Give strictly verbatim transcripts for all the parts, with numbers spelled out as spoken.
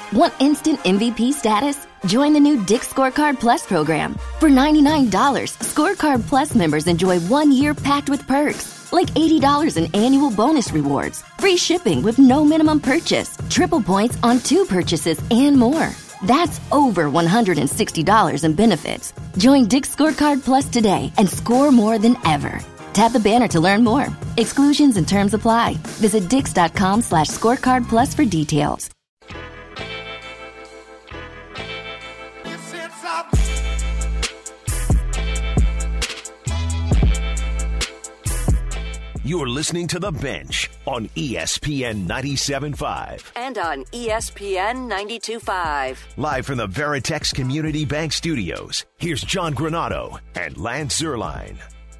Want instant M V P status? Join the new Dick's Scorecard Plus program. For ninety-nine dollars, Scorecard Plus members enjoy one year packed with perks, like eighty dollars in annual bonus rewards, free shipping with no minimum purchase, triple points on two purchases, and more. That's over one hundred sixty dollars in benefits. Join Dick's Scorecard Plus today and score more than ever. Tap the banner to learn more. Exclusions and terms apply. Visit dix.com slash scorecard plus for details. You're listening to The Bench on E S P N ninety-seven point five. And on E S P N ninety-two point five. Live from the Veritex Community Bank Studios, here's John Granato and Lance Zierlein.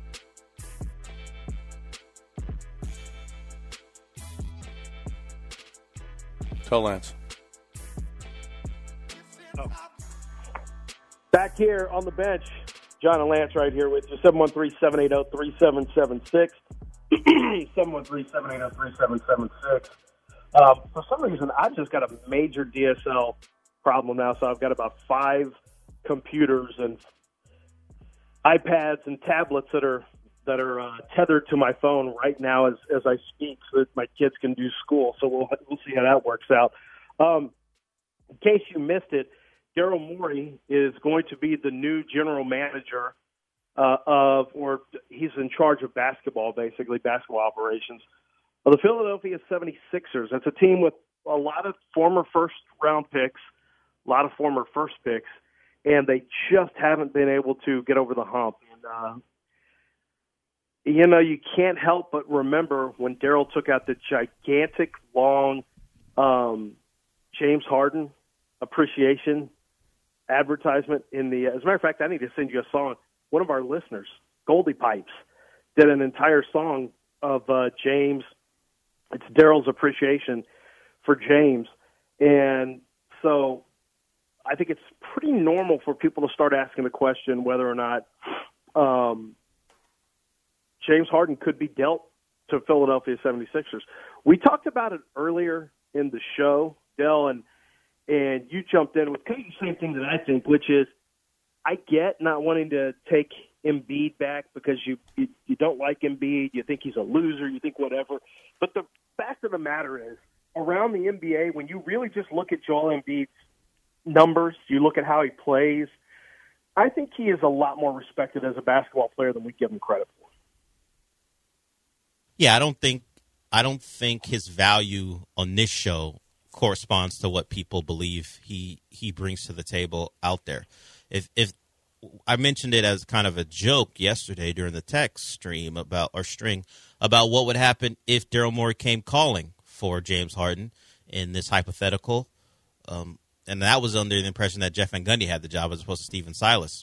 Tell Lance. Oh. Back here on The Bench, John and Lance right here with you, seven one three, seven eight zero, three seven seven six. seven one three, seven eight zero, three seven seven six. Uh, for some reason, I've just got a major D S L problem now, so I've got about five computers and iPads and tablets that are that are uh, tethered to my phone right now as, as I speak so that my kids can do school. So we'll we'll see how that works out. Um, in case you missed it, Daryl Morey is going to be the new general manager Uh, of, or he's in charge of basketball, basically, basketball operations. Well, the Philadelphia seventy-sixers, that's a team with a lot of former first-round picks, a lot of former first picks, and they just haven't been able to get over the hump. And, uh, you know, you can't help but remember when Daryl took out the gigantic, long um, James Harden appreciation advertisement in the – as a matter of fact, I need to send you a song. One of our listeners, Goldie Pipes, did an entire song of uh, James. It's Daryl's appreciation for James. And so I think it's pretty normal for people to start asking the question whether or not um, James Harden could be dealt to Philadelphia seventy-sixers. We talked about it earlier in the show, Del, and, and you jumped in with kind of the same thing that I think, which is, I get not wanting to take Embiid back because you, you you don't like Embiid, you think he's a loser, you think whatever. But the fact of the matter is, around the N B A, when you really just look at Joel Embiid's numbers, you look at how he plays, I think he is a lot more respected as a basketball player than we give him credit for. Yeah, I don't think I don't think his value on this show corresponds to what people believe he he brings to the table out there. If if I mentioned it as kind of a joke yesterday during the text stream about or string about what would happen if Daryl Morey came calling for James Harden in this hypothetical, um, and that was under the impression that Jeff Van Gundy had the job as opposed to Stephen Silas.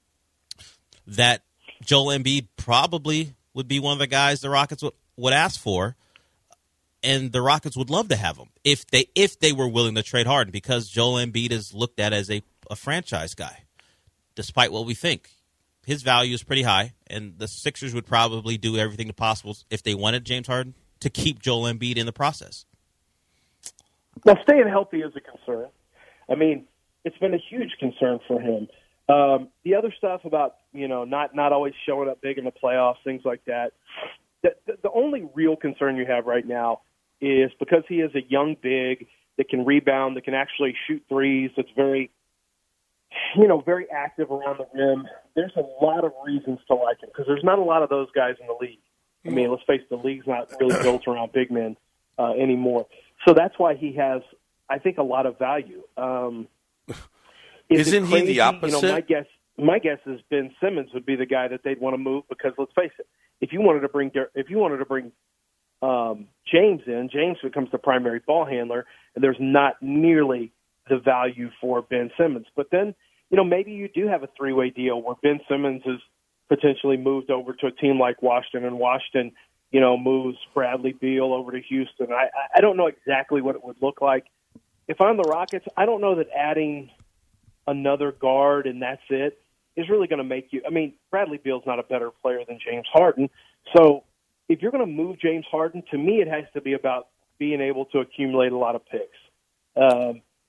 That Joel Embiid probably would be one of the guys the Rockets would, would ask for, and the Rockets would love to have him if they if they were willing to trade Harden, because Joel Embiid is looked at as a, a franchise guy. Despite what we think, his value is pretty high, and the Sixers would probably do everything possible if they wanted James Harden to keep Joel Embiid in the process. Now, staying healthy is a concern. I mean, it's been a huge concern for him. Um, the other stuff about, you know, not, not always showing up big in the playoffs, things like that, the, the, the only real concern you have right now is because he is a young big that can rebound, that can actually shoot threes, that's very – you know, very active around the rim. There's a lot of reasons to like him because there's not a lot of those guys in the league. I mean, let's face it, the league's not really built around big men uh, anymore. So that's why he has, I think, a lot of value. Um, is Isn't he the opposite? You know, my guess, my guess is Ben Simmons would be the guy that they'd want to move because let's face it, if you wanted to bring if you wanted to bring um, James in, James becomes the primary ball handler, and there's not nearly the value for Ben Simmons. But then, you know, maybe you do have a three-way deal where Ben Simmons is potentially moved over to a team like Washington, and Washington, you know, moves Bradley Beal over to Houston. I, I don't know exactly what it would look like. If I'm the Rockets, I don't know that adding another guard and that's it is really going to make you – I mean, Bradley Beal's not a better player than James Harden. So if you're going to move James Harden, to me it has to be about being able to accumulate a lot of picks. Um,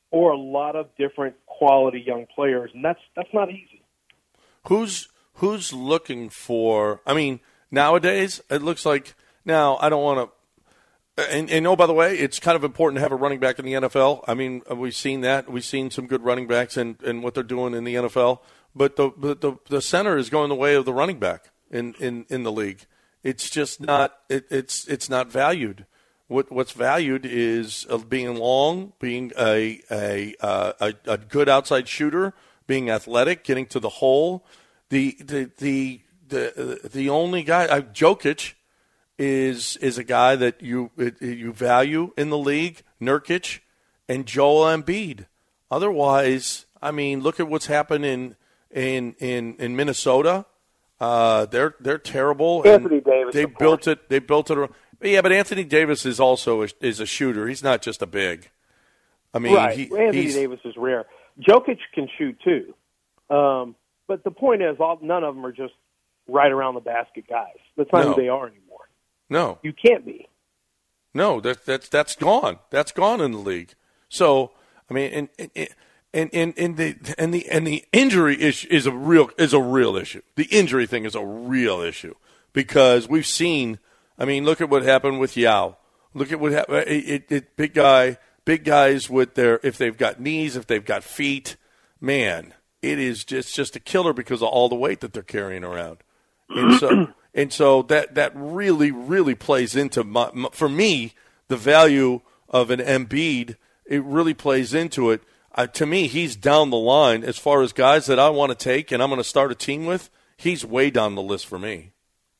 or a lot of different quality young players, and that's that's not easy. Who's who's looking for? I mean, nowadays it looks like now I don't want to. And, and oh, by the way, it's kind of important to have a running back in the N F L. I mean, we've seen that. We've seen some good running backs and, and what they're doing in the N F L. But the, the the center is going the way of the running back in, in, in the league. It's just not it, it's it's not valued. What what's valued is being long, being a a, uh, a a good outside shooter, being athletic, getting to the hole. The the the the, the only guy, uh, Jokic. is is a guy that you you value in the league, Nurkic and Joel Embiid. Otherwise, I mean, look at what's happened in in in, in Minnesota. Uh, they're they're terrible. Anthony Davis. They built it. They built it. Yeah, but Anthony Davis is also a, is a shooter. He's not just a big. I mean, right. he, Anthony he's, Davis is rare. Jokic can shoot too, um, but the point is, all none of them are just right around the basket guys. That's not No. who they are anymore. No, You can't be. no, that that's that's gone. That's gone in the league. So I mean, and and and and, and the and the and the injury issue is a real is a real issue. The injury thing is a real issue because we've seen. I mean, look at what happened with Yao. Look at what happened. It, it, it, big guy, big guys with their if they've got knees, if they've got feet, man, it is just just a killer because of all the weight that they're carrying around. And so. And so that, that really, really plays into, my, my, for me, the value of an Embiid. It really plays into it. Uh, to me, he's down the line as far as guys that I want to take and I'm going to start a team with. He's way down the list for me.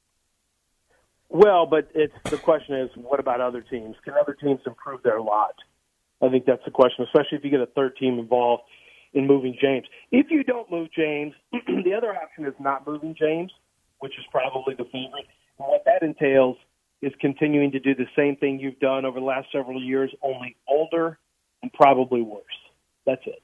Well, but it's the question is, what about other teams? Can other teams improve their lot? I think that's the question, especially if you get a third team involved in moving James. If you don't move James, the other option is not moving James, which is probably the favorite. And what that entails is continuing to do the same thing you've done over the last several years, only older and probably worse. That's it.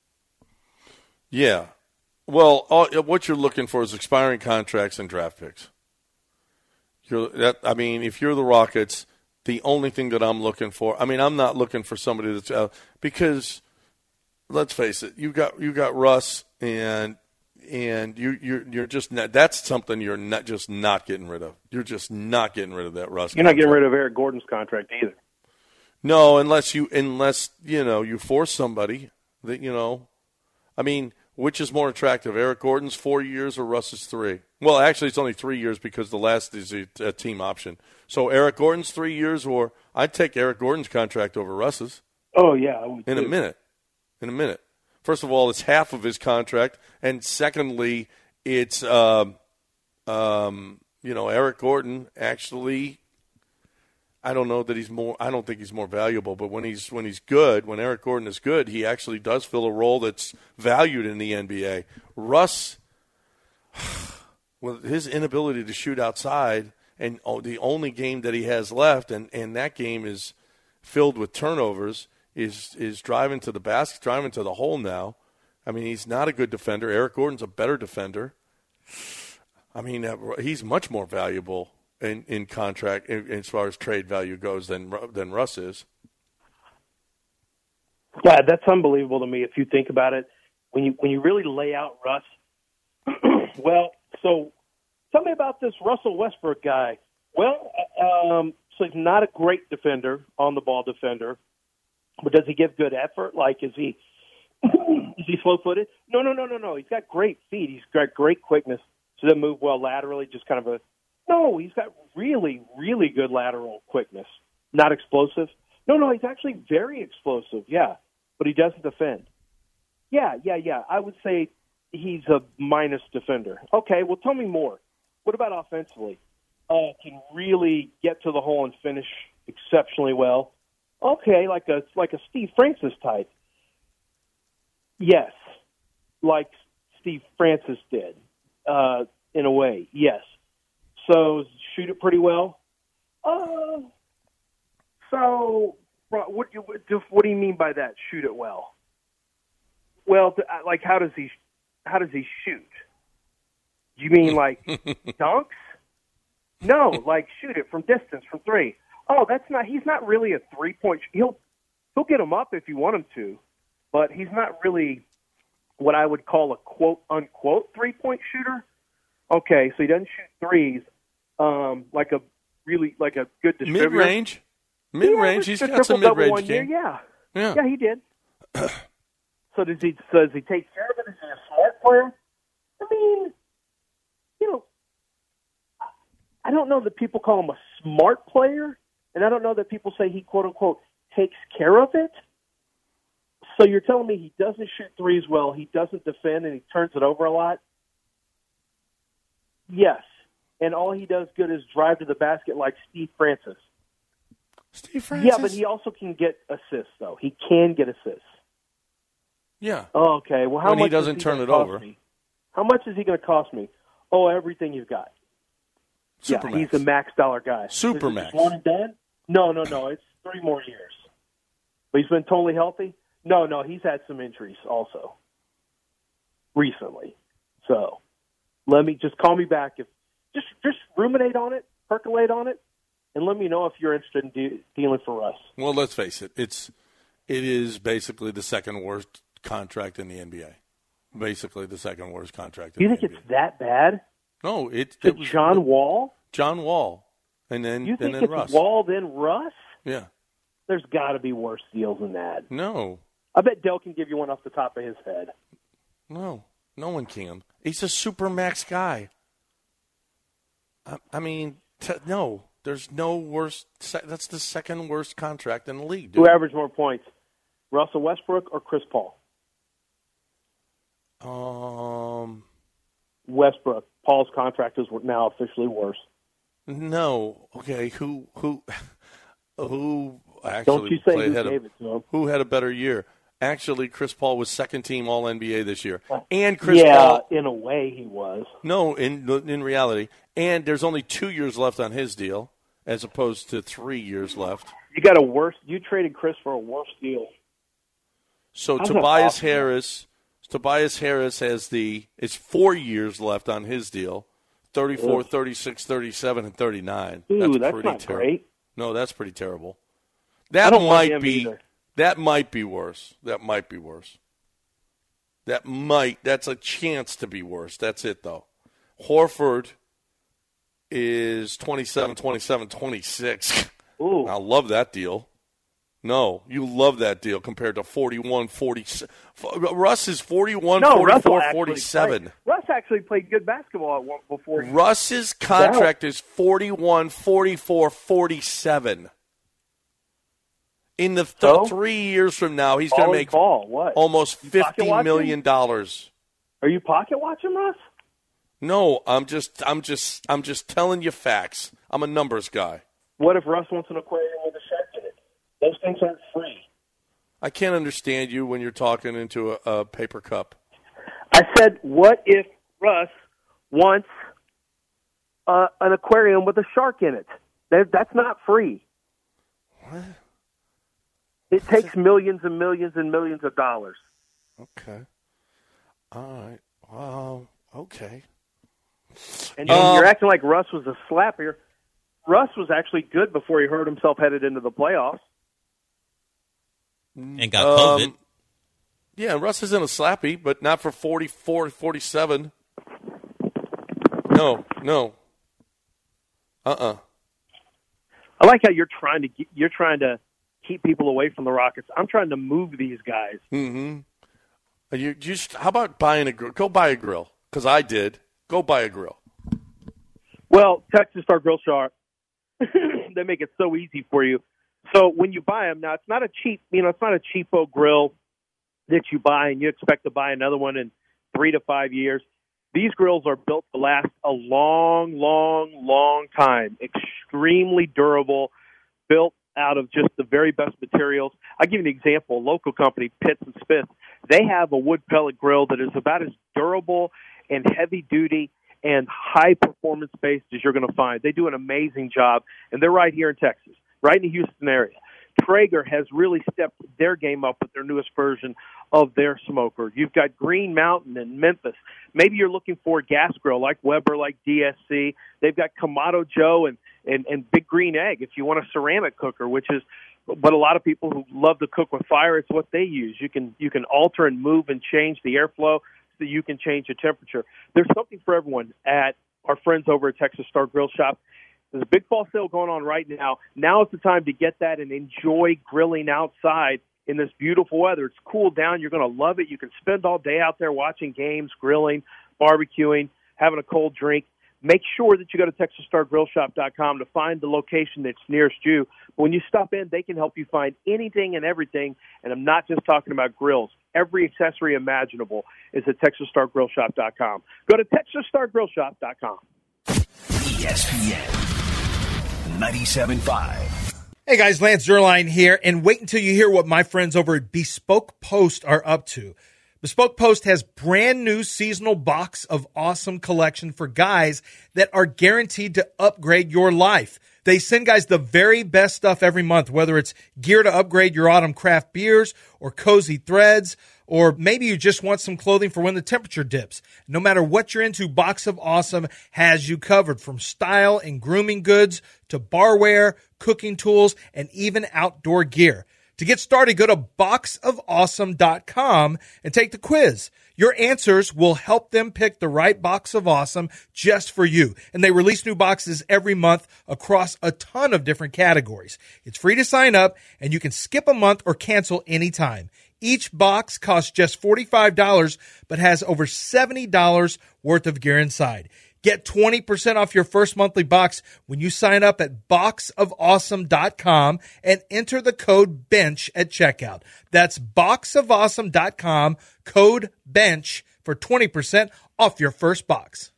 Yeah. Well, all, what you're looking for is expiring contracts and draft picks. You're, that, I mean, if you're the Rockets, the only thing that I'm looking for, I mean, I'm not looking for somebody that's uh, because let's face it, you got you got Russ and and you you're you're just not, that's something you're not just not getting rid of. You're just not getting rid of that Russ. You're not getting rid of Eric Gordon's contract either. No, unless you unless you know you force somebody that you know. I mean, which is more attractive, Eric Gordon's four years or Russ's three? Well, actually, it's only three years because the last is a, a team option. So Eric Gordon's three years, or I'd take Eric Gordon's contract over Russ's. Oh yeah, I would in too. a minute. In a minute. First of all, it's half of his contract, and secondly, it's um, um, you know Eric Gordon actually. I don't know that he's more. I don't think he's more valuable, but when he's when he's good, when Eric Gordon is good, he actually does fill a role that's valued in the N B A. Russ, with his inability to shoot outside, and oh, the only game that he has left, and, and that game is filled with turnovers, is is driving to the basket, driving to the hole now. I mean, he's not a good defender. Eric Gordon's a better defender. I mean, he's much more valuable in, in contract in, as far as trade value goes than than Russ is. Yeah, that's unbelievable to me if you think about it. When you when you really lay out Russ, well, so tell me about this Russell Westbrook guy. Well, um, so he's not a great defender, on the ball defender, but does he give good effort? Like, is he is he slow footed? No, no, no, no, no. He's got great feet. He's got great quickness. So doesn't move well laterally. Just kind of a no. He's got really, really good lateral quickness. Not explosive. No, no. He's actually very explosive. Yeah, but he doesn't defend. Yeah, yeah, yeah. I would say he's a minus defender. Okay, well, tell me more. What about offensively? Uh, can really get to the hole and finish exceptionally well. Okay, like a like a Steve Francis type. Yes, like Steve Francis did, uh, in a way. Yes. So shoot it pretty well. Uh, so what do you, what do you mean by that? Shoot it well. Well, like how does he how does he shoot? You mean like dunks? No, like shoot it from distance, from three. Oh, that's not. He's not really a three point. He'll he'll get him up if you want him to, but he's not really what I would call a quote-unquote three-point shooter. Okay, so he doesn't shoot threes um, like a really like a good distributor. Mid-range. Mid-range. Yeah, He's got some mid-range game. Yeah. yeah. Yeah, he did. So does he, so does he take care of it? Is he a smart player? I mean, you know, I don't know that people call him a smart player, and I don't know that people say he, quote-unquote, takes care of it. So you're telling me he doesn't shoot threes well, he doesn't defend, and he turns it over a lot? Yes. And all he does good is drive to the basket like Steve Francis. Steve Francis? Yeah, but he also can get assists, though. He can get assists. Yeah. Oh, okay. Well, how when much he doesn't is he turn it cost over. Me? How much is he going to cost me? Oh, everything you've got. Supermax. Yeah, he's a max dollar guy. Supermax. Is it one and done? No, no, no. It's three more years. But he's been totally healthy? No, no. He's had some injuries also recently. So let me just call me back. If just just ruminate on it, percolate on it, and let me know if you're interested in de- dealing for us. Well, let's face it. It's it is basically the second worst contract in the N B A. Basically, the second worst contract. In You the think N B A. it's that bad? No, it, To it was John Wall? John Wall, and then You and think then it's Russ. Wall then Russ? Yeah. There's got to be worse deals than that. No, I bet Dell can give you one off the top of his head. no, no one can. He's a super max guy. I, I mean, t- no, there's no worse. Se- that's the second worst contract in the league. Dude. Who averaged more points, Russell Westbrook or Chris Paul? Um, Westbrook. Paul's contract is now officially worse. no. Okay, who who who actually Don't you say played who had gave a, it to him. who had a better year? Actually, Chris Paul was second team All N B A this year, and Chris yeah, Paul. in a way he was. No, in in reality, and there's only two years left on his deal, as opposed to three years left. You got a worse. You traded Chris for a worse deal. So How's that Tobias possible? Harris, Tobias Harris has the it's four years left on his deal, thirty-four, Ugh. thirty-six, thirty-seven, and thirty-nine. Ooh, that's, that's pretty not terrible. great. No, that's pretty terrible. I That don't want might him be either. that might be worse. That might be worse. That might that's a chance to be worse. That's it though. Horford is twenty-seven, twenty-seven, twenty-six. Ooh. I love that deal. No, you love that deal compared to forty-one, forty-seven. Russ is forty-one, No, Russell forty-four, actually forty-seven. played- Russ actually played good basketball at one before. He, Russ's contract is forty-one, forty-four, forty-seven. In the th- So? three years from now, he's going Ball to is make ball. What? almost You pocket fifty watching? million dollars. Are you pocket watching, Russ? No, I'm just, I'm just, I'm just telling you facts. I'm a numbers guy. What if Russ wants an aquarium with a shark in it? Those things aren't free. I can't understand you when you're talking into a, a paper cup. I said, what if Russ wants uh, an aquarium with a shark in it? That, that's not free. What? It takes millions and millions and millions of dollars. Okay. All right. Wow. Okay. And Um, you're acting like Russ was a slapper. Russ was actually good before he hurt himself headed into the playoffs. And got COVID. Um, yeah, Russ is in a slappy, but not for forty-four, forty-seven. No, no. Uh-uh. I like how you're trying to get, you're trying to keep people away from the Rockets. I'm trying to move these guys. Mm-hmm. You just how about buying a grill? Go buy a grill, because I did. Go buy a grill. Well, Texas Star Grill Shop, they make it so easy for you. So when you buy them, now it's not a cheap, you know, it's not a cheapo grill that you buy and you expect to buy another one in three to five years. These grills are built to last a long, long, long time. Extremely durable, built out of just the very best materials. I'll give you an example. A local company, Pitts and Smith, they have a wood pellet grill that is about as durable and heavy duty and high performance based as you're going to find. They do an amazing job, and they're right here in Texas, right in the Houston area. Traeger has really stepped their game up with their newest version of their smoker. You've got Green Mountain in Memphis. Maybe you're looking for a gas grill like Weber, like D S C. They've got Kamado Joe and, and, and Big Green Egg if you want a ceramic cooker, which is but a lot of people who love to cook with fire, it's what they use. You can you can alter and move and change the airflow so that you can change the temperature. There's something for everyone at our friends over at Texas Star Grill Shop. There's a big fall sale going on right now. Now is the time to get that and enjoy grilling outside in this beautiful weather. It's cooled down. You're going to love it. You can spend all day out there watching games, grilling, barbecuing, having a cold drink. Make sure that you go to texas star grill shop dot com to find the location that's nearest you. But when you stop in, they can help you find anything and everything. And I'm not just talking about grills. Every accessory imaginable is at texas star grill shop dot com. Go to texas star grill shop dot com. E S P N ninety-seven point five. Hey guys, Lance Zierlein here, and wait until you hear what my friends over at Bespoke Post are up to. Bespoke Post has brand new seasonal box of awesome collection for guys that are guaranteed to upgrade your life. They send guys the very best stuff every month, whether it's gear to upgrade your autumn craft beers or cozy threads, or maybe you just want some clothing for when the temperature dips. No matter what you're into, Box of Awesome has you covered, from style and grooming goods to barware, cooking tools, and even outdoor gear. To get started, go to box of awesome dot com and take the quiz. Your answers will help them pick the right box of awesome just for you. And they release new boxes every month across a ton of different categories. It's free to sign up, and you can skip a month or cancel anytime. Each box costs just forty-five dollars, but has over seventy dollars worth of gear inside. Get twenty percent off your first monthly box when you sign up at box of awesome dot com and enter the code BENCH at checkout. That's box of awesome dot com, code BENCH for twenty percent off your first box.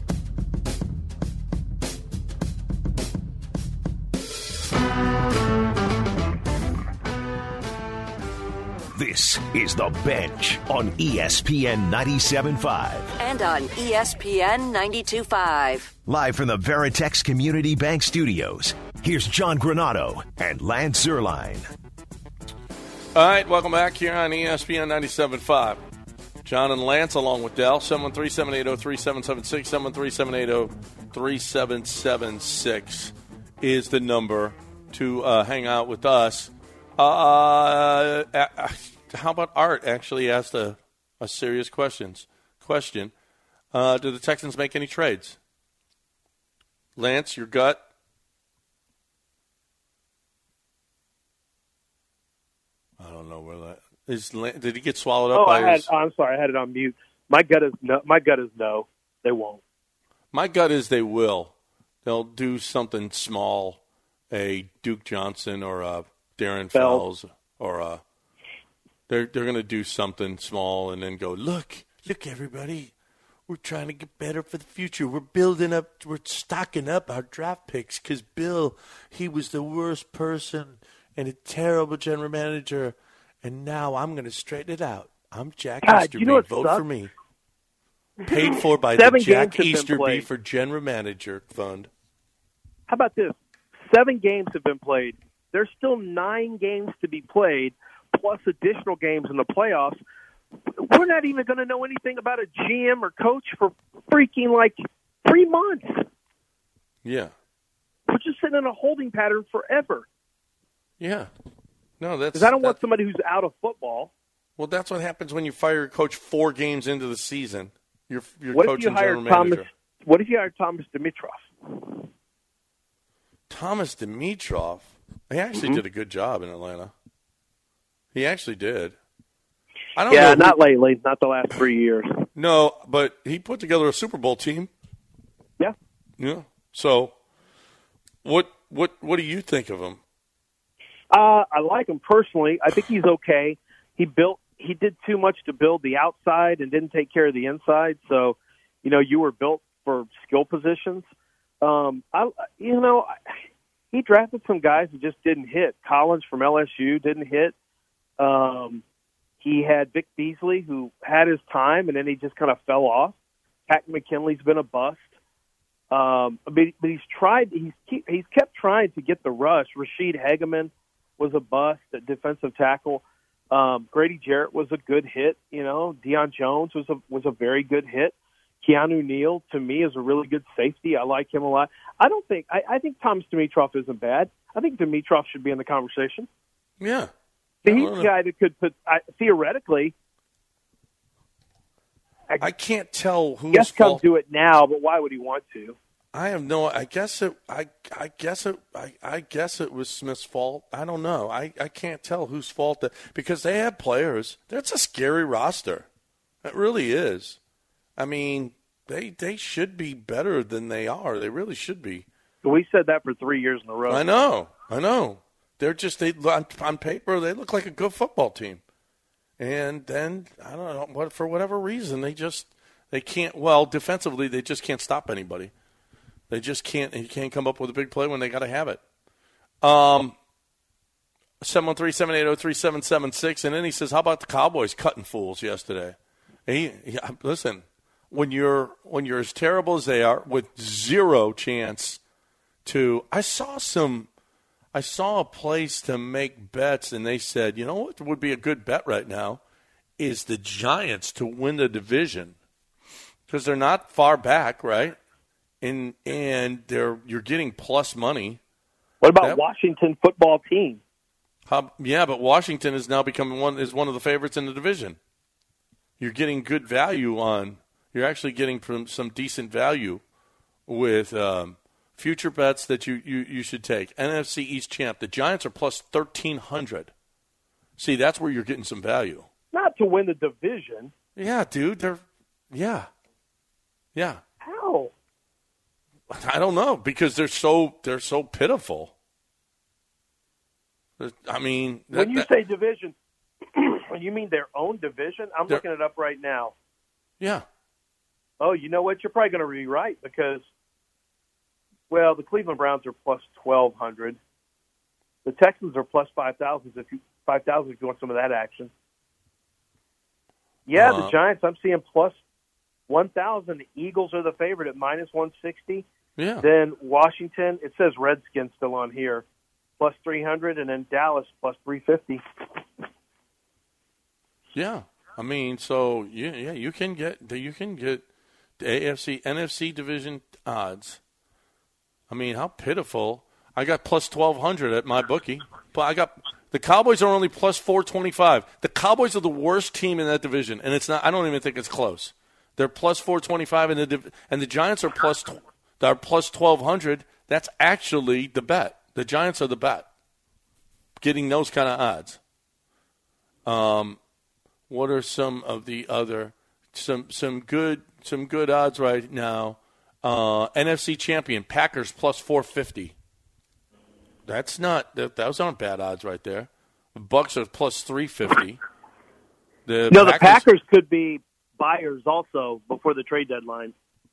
This is The Bench on E S P N ninety-seven point five. And on E S P N ninety-two point five. Live from the Veritex Community Bank Studios, here's John Granado and Lance Zierlein. All right, welcome back here on E S P N ninety-seven point five. John and Lance along with Dell, seven one three, seven eight zero, three seven seven six, seven one three, seven eight zero, three seven seven six is the number to uh, hang out with us. Uh, uh, how about Art actually asked a, a serious questions question. Uh, do the Texans make any trades? Lance, your gut? I don't know where that is. Did he get swallowed up oh, by I had, his... oh, I'm sorry, I had it on mute. My gut is no. My gut is no. They won't. My gut is they will. They'll do something small, a Duke Johnson or a Darren Fells, or uh, they're they're going to do something small and then go, look, look, everybody, we're trying to get better for the future. We're building up, we're stocking up our draft picks because Bill, he was the worst person and a terrible general manager, and now I'm going to straighten it out. I'm Jack God, Easterby. you know what Vote sucks? for me. Paid for by Seven the Jack games have been Easterby played. for General Manager Fund. How about this? Seven games have been played. There's still nine games to be played, plus additional games in the playoffs. We're not even going to know anything about a G M or coach for freaking like three months. Yeah. We're just sitting in a holding pattern forever. Yeah. No, that's. Because I don't that, want somebody who's out of football. Well, that's what happens when you fire a coach four games into the season. You're, you're what coaching if you hired general Thomas? manager. What if you hired Thomas Dimitroff? Thomas Dimitroff. He actually Mm-hmm. did a good job in Atlanta. He actually did. I don't Yeah, know not who, lately, not the last three years. No, but he put together a Super Bowl team. Yeah. Yeah. So, what what what do you think of him? Uh, I like him personally. I think he's okay. He built. He did too much to build the outside and didn't take care of the inside. So, you know, you were built for skill positions. Um, I, you know, he drafted some guys who just didn't hit. Collins from L S U didn't hit. Um, he had Vic Beasley, who had his time, and then he just kind of fell off. Pat McKinley's been a bust. Um, but, but he's tried. He's keep, he's kept trying to get the rush. Rashid Hageman was a bust at defensive tackle. Um, Grady Jarrett was a good hit. You know, Deion Jones was a was a very good hit. Keanu Neal, to me, is a really good safety. I like him a lot. I don't think I, I think Thomas Dimitroff isn't bad. I think Dimitroff should be in the conversation. Yeah. So he's a guy that could put, I, theoretically. I, I can't tell who's Guess come fault. do it now, but why would he want to? I have no. I guess it. I. I guess it. I, I guess it was Smith's fault. I don't know. I, I can't tell whose fault that because they have players. That's a scary roster. It really is. I mean, they they should be better than they are. They really should be. We said that for three years in a row. I know. I know. They're just they on, on paper they look like a good football team, and then I don't know what for whatever reason they just they can't. Well, defensively they just can't stop anybody. They just can't. You can't come up with a big play when they got to have it. Um, seven one three, seven eight zero, three seven seven six, and then he says, "How about the Cowboys cutting fools yesterday?" He, he, listen, when you're when you're as terrible as they are, with zero chance to, I saw some. I saw a place to make bets, and they said, you know what would be a good bet right now is the Giants to win the division because they're not far back, right? And and they're you're getting plus money. What about that, Washington football team? How, yeah, but Washington is now becoming one is one of the favorites in the division. You're getting good value on. You're actually getting from some decent value with. Um, Future bets that you, you, you should take. N F C East champ. The Giants are plus thirteen hundred. See, that's where you're getting some value. Not to win the division. Yeah, dude. They're yeah. Yeah. How? I don't know because they're so they're so pitiful. I mean, that, when you that, say division, when you mean their own division, I'm looking it up right now. Yeah. Oh, you know what? You're probably going to be right because well, the Cleveland Browns are plus twelve hundred. The Texans are plus five thousand if you five thousand if you want some of that action. Yeah, uh, the Giants I'm seeing plus one thousand. The Eagles are the favorite at minus one sixty. Yeah. Then Washington, it says Redskins still on here, plus three hundred, and then Dallas plus three fifty. Yeah, I mean, so yeah, yeah, you can get you can get the A F C N F C division odds. I mean, how pitiful. I got plus twelve hundred at my bookie. But I got the Cowboys are only plus four twenty-five. The Cowboys are the worst team in that division, and it's not. I don't even think it's close. They're plus four twenty-five, and the and the Giants are plus are plus twelve hundred. That's actually the bet. The Giants are the bet. Getting those kind of odds. Um, what are some of the other some some good some good odds right now? Uh, N F C champion, Packers plus four fifty. That's not that, those aren't bad odds right there. The Bucks are plus three fifty. The no, Packers, the Packers could be buyers also before the trade deadline.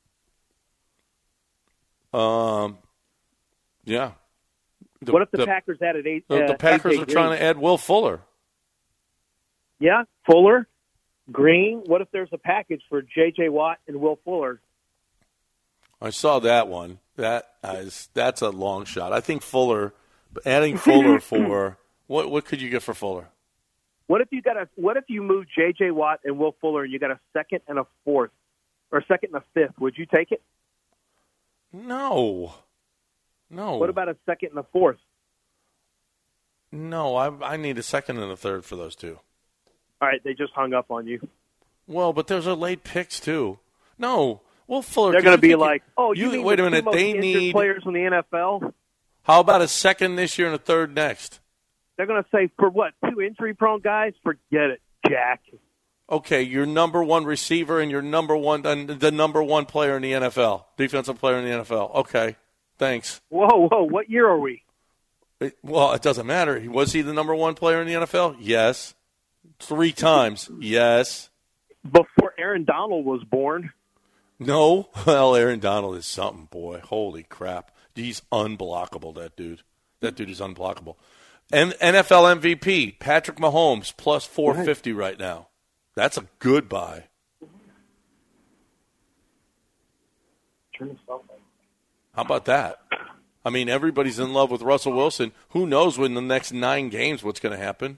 Um, yeah. The, what if the, the Packers added eight? The, uh, the Packers are trying to add Will Fuller. Yeah, Fuller, Green. What if there's a package for J J Watt and Will Fuller? I saw that one. That is that's a long shot. I think Fuller, adding Fuller for what? What could you get for Fuller? What if you got a? What if you move J J Watt and Will Fuller and you got a second and a fourth, or a second and a fifth? Would you take it? No, no. What about a second and a fourth? No, I I need a second and a third for those two. All right, they just hung up on you. Well, but those are late picks too. No. Well, Fuller, they're going to be like, oh, you, you mean wait the a minute. Two most they need players in the N F L. How about a second this year and a third next? They're going to say for what? Two injury-prone guys? Forget it, Jack. Okay, your number one receiver and your number one, uh, the number one player in the N F L, defensive player in the N F L. Okay, thanks. Whoa, whoa, what year are we? It, well, it doesn't matter. Was he the number one player in the N F L? Yes. Three times. Yes. Before Aaron Donald was born. No. Well, Aaron Donald is something, boy. Holy crap. He's unblockable, that dude. That dude is unblockable. And N F L M V P, Patrick Mahomes, plus four fifty right now. That's a good buy. How about that? I mean, everybody's in love with Russell Wilson. Who knows when the next nine games what's going to happen?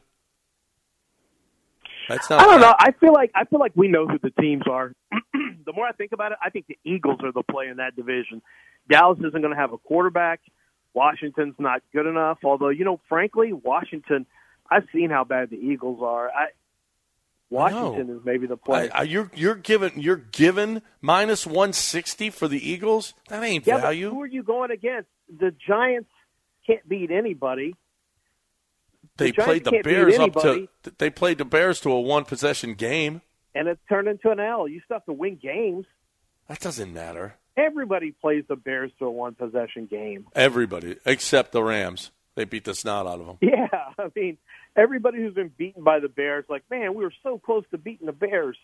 That's not I don't bad. know. I feel like I feel like we know who the teams are. The more I think about it, I think the Eagles are the play in that division. Dallas isn't going to have a quarterback. Washington's not good enough. Although, you know, frankly, Washington, I've seen how bad the Eagles are. I Washington no. is maybe the play. I, I, you're you're given you're given minus one sixty for the Eagles. That ain't yeah, value. But who are you going against? The Giants can't beat anybody. They the played the Bears up to. They played the Bears to a one possession game, and it turned into an L. You still have to win games. That doesn't matter. Everybody plays the Bears to a one possession game. Everybody except the Rams. They beat the snot out of them. Yeah, I mean, everybody who's been beaten by the Bears, like, man, we were so close to beating the Bears.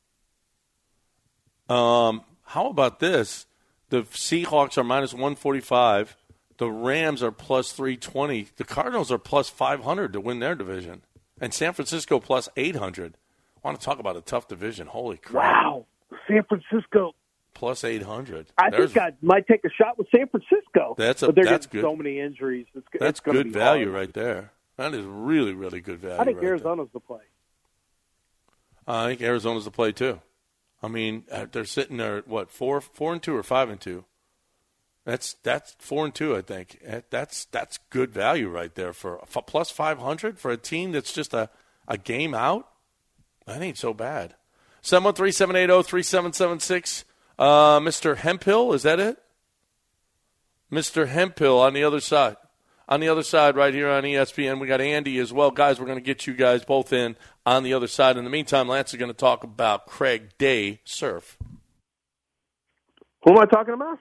Um, how about this? The Seahawks are minus one forty-five. The Rams are plus three twenty. The Cardinals are plus five hundred to win their division. And San Francisco plus eight hundred. I want to talk about a tough division. Holy crap. Wow. San Francisco. Plus eight hundred. I There's, think I might take a shot with San Francisco. That's a, but they're that's getting good. so many injuries. It's, that's it's gonna good be value hard. right there. That is really, really good value. I think right Arizona's the play. there. I think Arizona's the play too. I mean, they're sitting there, what, four, four and two or five and two? That's that's four and two, I think. That's that's good value right there for, for plus five hundred for a team that's just a, a game out. That ain't so bad. seven one three, seven eight zero, three seven seven six. Uh, Mister Hemphill, is that it? Mister Hemphill on the other side. On the other side right here on E S P N, we got Andy as well. Guys, we're going to get you guys both in on the other side. In the meantime, Lance is going to talk about Craig Day Surf. Who am I talking about?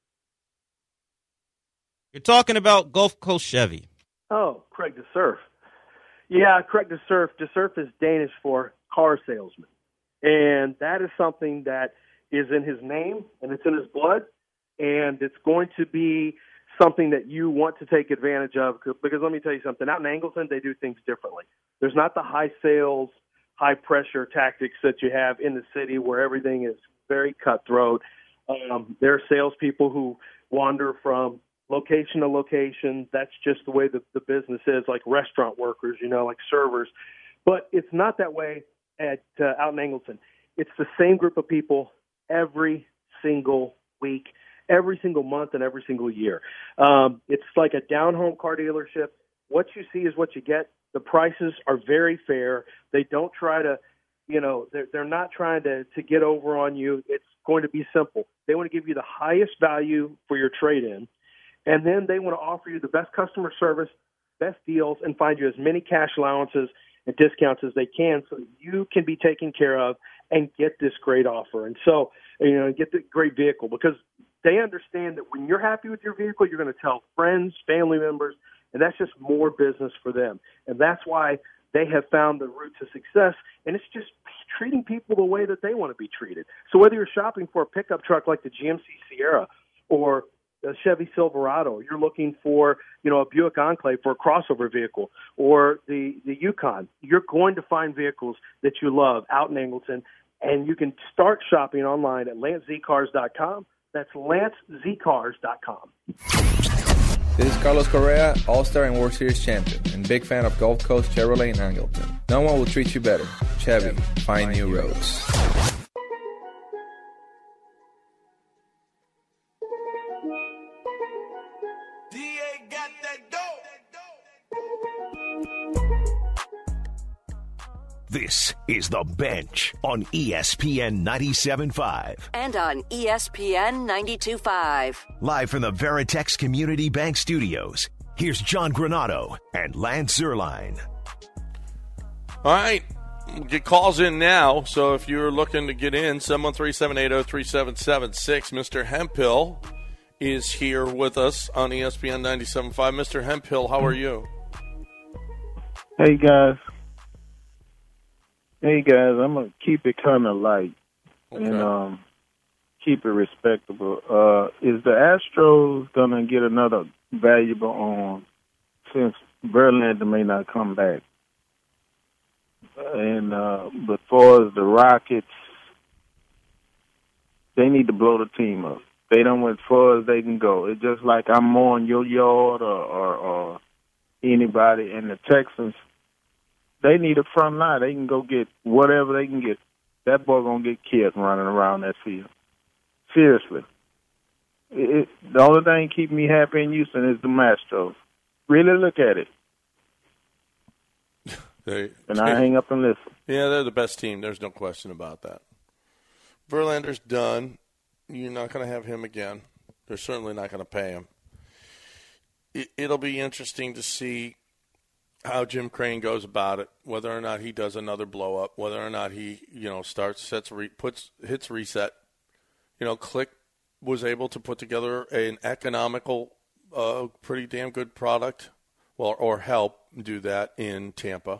You're talking about Gulf Coast Chevy. Oh, Craig DeSurf. Yeah, Craig DeSurf. DeSurf is Danish for car salesman. And that is something that is in his name, and it's in his blood, and it's going to be something that you want to take advantage of, because let me tell you something. Out in Angleton, they do things differently. There's not the high sales, high-pressure tactics that you have in the city where everything is very cutthroat. Um, there are salespeople who wander from location to location. That's just the way the, the business is, like restaurant workers, you know, like servers. But it's not that way at uh, out in Angleton. It's the same group of people every single week, every single month, and every single year. Um, it's like a down-home car dealership. What you see is what you get. The prices are very fair. They don't try to, you know, they're, they're not trying to, to get over on you. It's going to be simple. They want to give you the highest value for your trade-in, and then they want to offer you the best customer service, best deals, and find you as many cash allowances and discounts as they can so that you can be taken care of and get this great offer. And so, you know, get the great vehicle, because they understand that when you're happy with your vehicle, you're going to tell friends, family members, and that's just more business for them. And that's why they have found the route to success, and it's just treating people the way that they want to be treated. So whether you're shopping for a pickup truck like the G M C Sierra or a Chevy Silverado, you're looking for, you know, a Buick Enclave for a crossover vehicle, or the, the Yukon, you're going to find vehicles that you love out in Angleton, and you can start shopping online at lance z cars dot com. That's lance z cars dot com. This is Carlos Correa, All-Star and World Series champion, and big fan of Gulf Coast Chevrolet in Angleton. No one will treat you better. Chevy, find new roads. This is The Bench on E S P N ninety-seven point five. And on E S P N ninety-two point five. Live from the Veritex Community Bank Studios, here's John Granato and Lance Zierlein. All right. We'll get calls in now. So if you're looking to get in, seven one three, seven eight zero, three seven seven six. Mister Hemphill is here with us on E S P N ninety-seven point five. Mister Hemphill, how are you? Hey, guys. Hey, guys, I'm going to keep it kind of light Okay. and um, keep it respectable. Uh, is the Astros going to get another valuable arm since Verlander may not come back? And uh, but far as the Rockets, they need to blow the team up. They don't went as far as they can go. It's just like I'm more in your yard or, or, or anybody. And the Texans, they need a front line. They can go get whatever they can get. That boy going to get killed running around that field. Seriously. It, it, the only thing keeping me happy in Houston is the Astros. Really look at it. They, and I hang up and listen. Yeah, they're the best team. There's no question about that. Verlander's done. You're not going to have him again. They're certainly not going to pay him. It, it'll be interesting to see how Jim Crane goes about it, whether or not he does another blow up, whether or not he, you know, starts, sets, re, puts, hits reset. You know, Click was able to put together an economical, uh, pretty damn good product, well, or help do that in Tampa.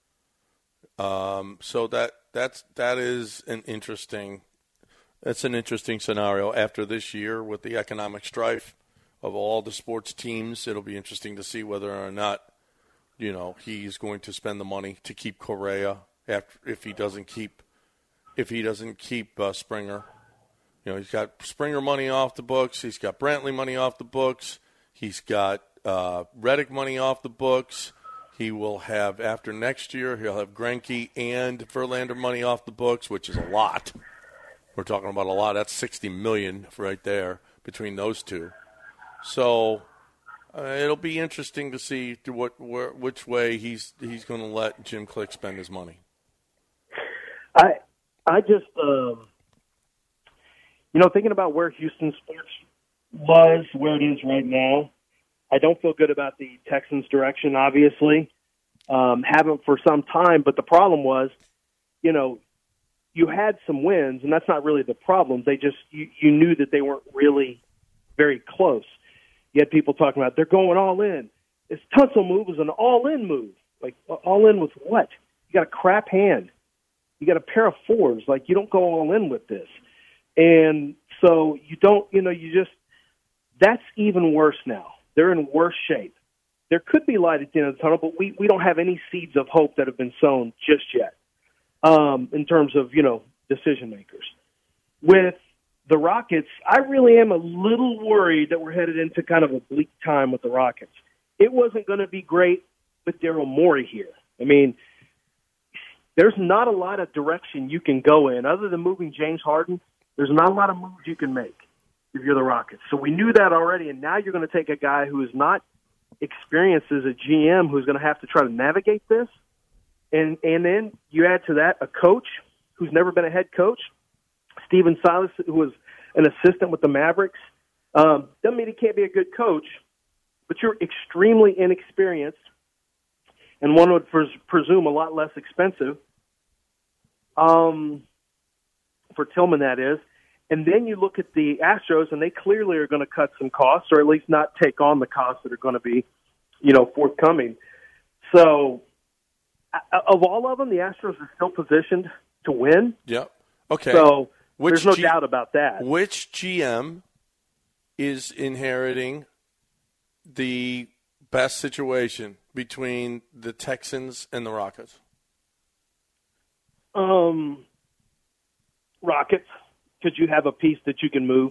Um, so that that's that is an interesting, that's an interesting scenario after this year with the economic strife of all the sports teams. It'll be interesting to see whether or not, you know, he's going to spend the money to keep Correa after if he doesn't keep if he doesn't keep uh, Springer. You know, he's got Springer money off the books. He's got Brantley money off the books. He's got uh, Reddick money off the books. He will have, after next year, he'll have Greinke and Verlander money off the books, which is a lot. We're talking about a lot. That's sixty million dollars right there between those two. So uh, it'll be interesting to see to what where, which way he's he's going to let Jim Click spend his money. I I just um, you know thinking about where Houston sports was, where it is right now. I don't feel good about the Texans' direction, obviously. Um, haven't for some time, but the problem was, you know, you had some wins, and that's not really the problem. They just, you, you knew that they weren't really very close. You had people talking about, they're going all in. This Tunsil move was an all-in move. Like, all in with what? You got a crap hand. You got a pair of fours. Like, you don't go all in with this. And so you don't, you know, you just, that's even worse now. They're in worse shape. There could be light at the end of the tunnel, but we, we don't have any seeds of hope that have been sown just yet um, in terms of, you know, decision makers. With the Rockets, I really am a little worried that we're headed into kind of a bleak time with the Rockets. It wasn't going to be great with Daryl Morey here. I mean, there's not a lot of direction you can go in. Other than moving James Harden, there's not a lot of moves you can make if you're the Rockets. So we knew that already, and now you're going to take a guy who is not experienced as a G M who's going to have to try to navigate this. And and then you add to that a coach who's never been a head coach, Steven Silas, who was an assistant with the Mavericks. Um, doesn't mean he can't be a good coach, but you're extremely inexperienced, and one would pres- presume a lot less expensive um, for Tillman, that is. And then you look at the Astros, and they clearly are going to cut some costs, or at least not take on the costs that are going to be, you know, forthcoming. So, of all of them, the Astros are still positioned to win. Yep. Okay. So which there's no G- doubt about that. Which G M is inheriting the best situation between the Texans and the Rockets? Um, Rockets. Could you have a piece that you can move?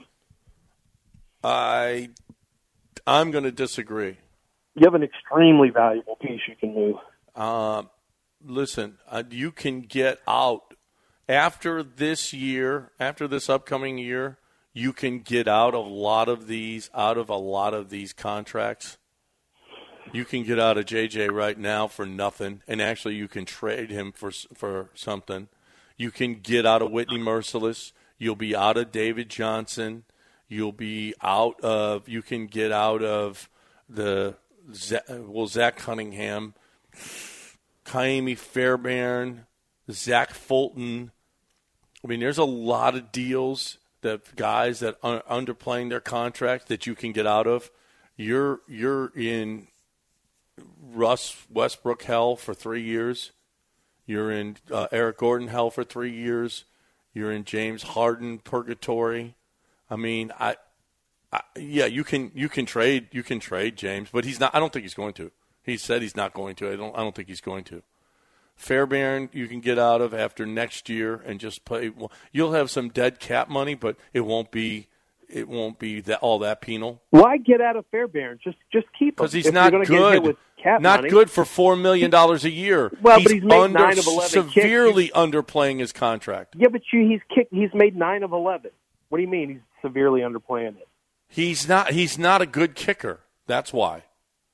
I, I'm going to disagree. You have an extremely valuable piece you can move. Um, listen, uh, you can get out after this year, after this upcoming year. You can get out of a lot of these, out of a lot of these contracts. You can get out of J J right now for nothing, and actually you can trade him for for something. You can get out of Whitney Merciless. You'll be out of David Johnson. You'll be out of. You can get out of the well Zach Cunningham, Kaimi Fairbairn, Zach Fulton. I mean, there's a lot of deals that guys that are underplaying their contract that you can get out of. You're you're in Russ Westbrook hell for three years. You're in uh, Eric Gordon hell for three years. You're in James Harden purgatory. I mean, I, I, yeah, you can you can trade you can trade James, but he's not. I don't think he's going to. He said he's not going to. I don't. I don't think he's going to. Fairbairn, you can get out of after next year and just play. You'll have some dead cap money, but it won't be. It won't be that all that penal. Why get out of Fairbairn? Just just keep him. Because he's if not you're good. Get hit with cap not money. good for four million dollars a year. Well, he's but he's made under, nine of eleven severely kicks. underplaying his contract. Yeah, but you, he's kicked. He's made nine of eleven. What do you mean he's severely underplaying it? He's not. He's not a good kicker. That's why.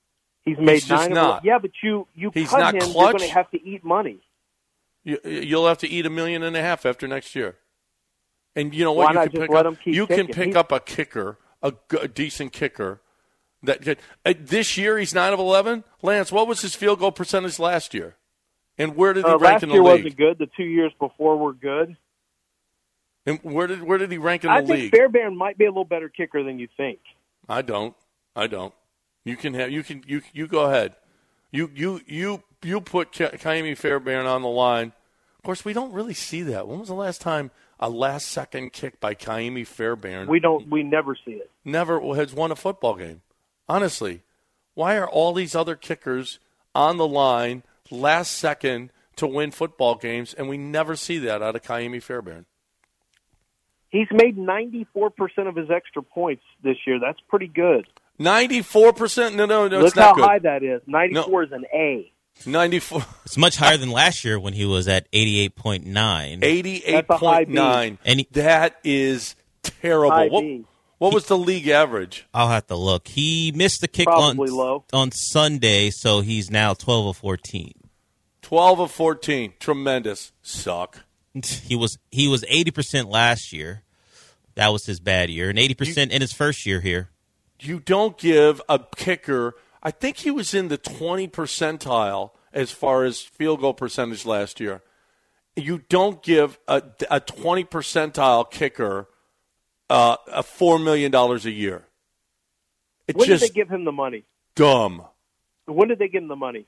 He's made He's just nine. not. Of, yeah, but you you He's cut not him. clutch. You're going to have to eat money. You, you'll have to eat a million and a half after next year. And you know Why what? not You can just pick let up. him keep You can kicking? pick He's- up a kicker, a, g- a decent kicker. That could, uh, this year he's nine of eleven. Lance, what was his field goal percentage last year? And where did he Uh, rank last in the year league? wasn't good. The two years before were good. And where did where did he rank in I the think league? Fairbairn might be a little better kicker than you think. I don't. I don't. You can have. You can. You you go ahead. You you you you put Ka- Kaimi Fairbairn on the line. Of course, we don't really see that. When was the last time a last second kick by Kaimi Fairbairn? We don't. We never see it. Never has won a football game. Honestly, why are all these other kickers on the line last second to win football games, and we never see that out of Kaimi Fairbairn? He's made ninety-four percent of his extra points this year. That's pretty good. ninety-four percent? No, no, no, Look it's not how good. high that is. ninety-four No. is an A. ninety-four. It's much higher than last year when he was at eighty-eight point nine. eighty-eight That's a high point B. nine. And he- That is terrible. High What, B. what was the league average? I'll have to look. He missed the kick Probably on low. on Sunday, so he's now twelve of fourteen. twelve of fourteen. Tremendous. Suck. He was he was eighty percent last year. That was his bad year, and eighty percent in his first year here. You don't give a kicker, I think he was in the twenty percentile as far as field goal percentage last year. You don't give a, a twenty percentile kicker uh, a four million dollars a year. It's When just did they give him the money? dumb. When did they give him the money?